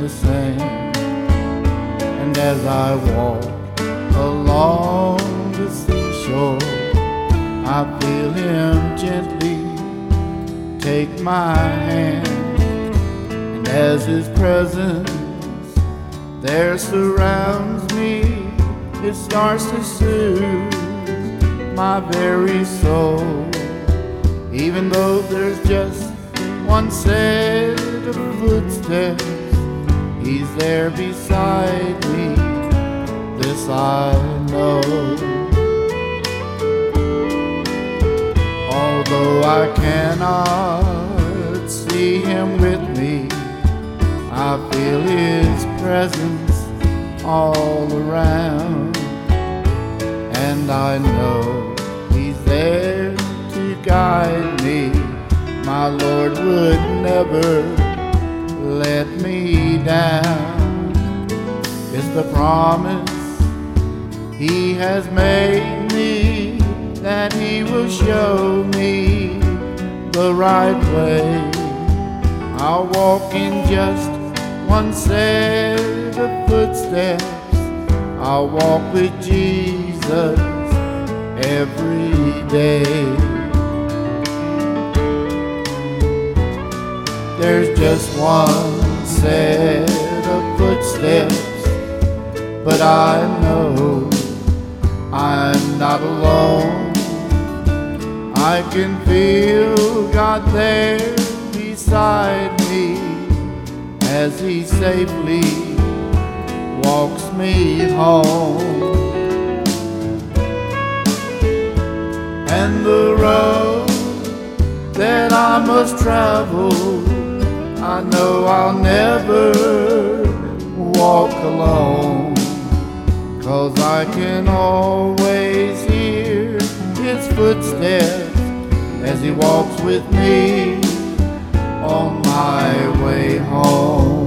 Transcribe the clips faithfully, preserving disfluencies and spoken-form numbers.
the sand. And as I walk along the seashore, I feel him gently take my hand. And as his presence there surrounds me, it starts to soothe my very soul. Even though there's just one set of footsteps, he's there beside me, this I know. Although I cannot see him with me, I feel his presence all around. And I know he's there to guide me. My Lord would never let me down. It's the promise he has made me, that he will show me the right way. I'll walk in just one set of footsteps. I'll walk with Jesus every day. There's just one set of footsteps, but I know I'm not alone. I can feel God there beside me as he safely walks me home. And the road that I must travel, I know I'll never walk alone, 'cause I can always hear his footsteps as he walks with me on my way home.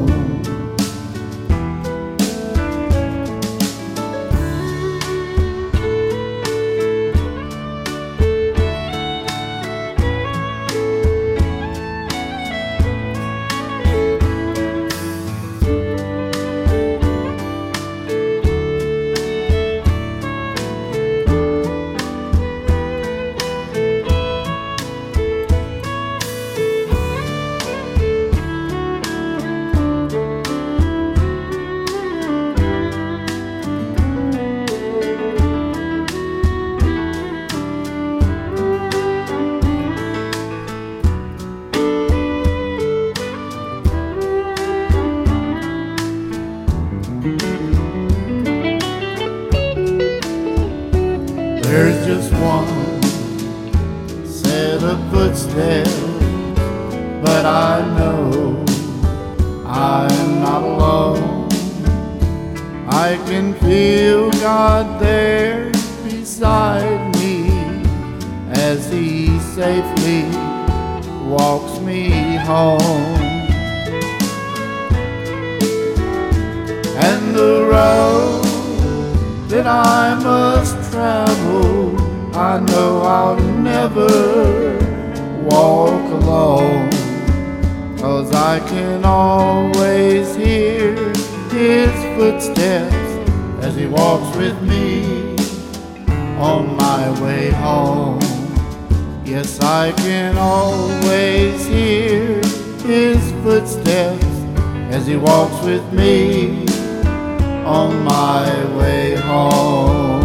There's just one set of footsteps, but I know I'm not alone. I can feel God there beside me as he safely walks me home. And the road that I must travel, I know I'll never walk alone, 'cause I can always hear his footsteps as he walks with me on my way home. Yes, I can always hear his footsteps as he walks with me on my way home.